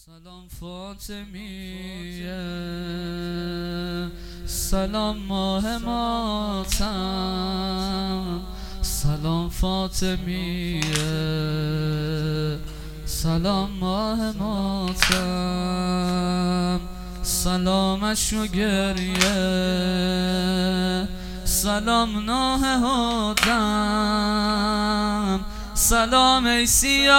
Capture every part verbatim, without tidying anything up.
سلام فاطمیه، سلام ماه ماتم. سلام فاطمیه، سلام ماه ماتم. سلامش و گریه، سلام ناه هدم. سلام ای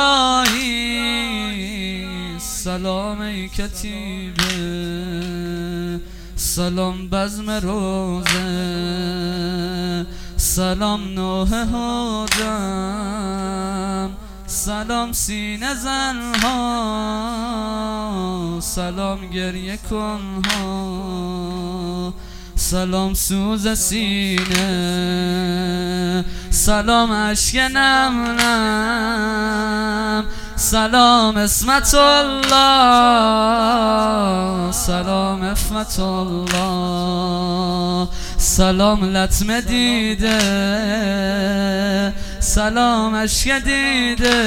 سیاهی، سلام ای کتیبه. سلام بزم روزه، سلام نوح هدم. سلام سینه زنها، سلام گریه کنها. سلام سوز سینه، سلام اشک نم نم. سلام اسمت الله، سلام افمت الله. سلام لطمه دیده، سلام اشک دیده.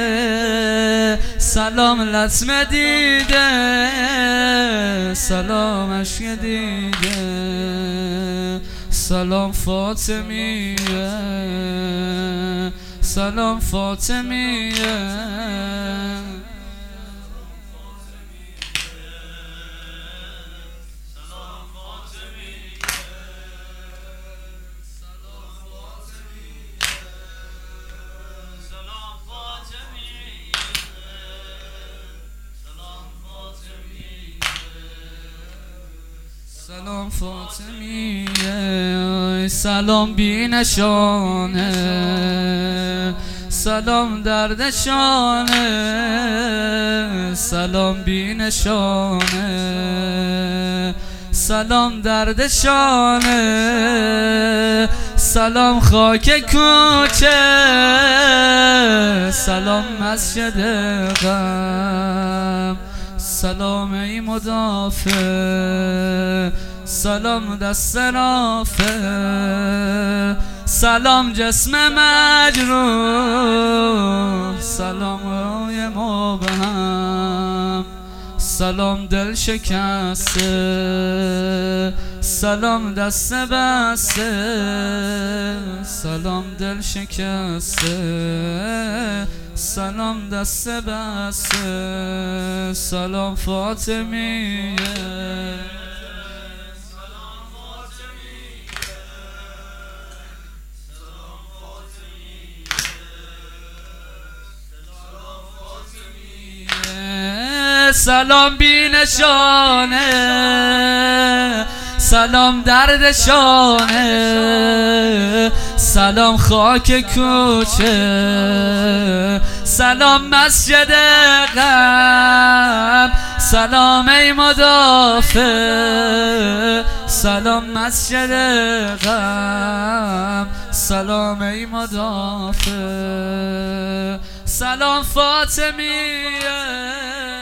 سلام لطمه دیده، سلام اشک دیده. سلام فاطمیه، سلام فاطمیه. سلام فاطمیه، سلام بی نشانه. سلام دردشانه، سلام بی نشانه. سلام دردشانه، سلام خاک کوچه. سلام مسجد غم، سلام ای مدافع. سلام دست رافع، سلام جسم مجروح. سلام روی مبهم، سلام دل شکسته. سلام دست بسته، سلام دل شکسته. سلام دست بسته، سلام فاطمیه. سلام بی نشانه، سلام دردشانه. سلام خاک کوچه، سلام مسجد غم. سلام ای مدافع، سلام مسجد غم. سلام ای مدافع، سلام فاطمیه.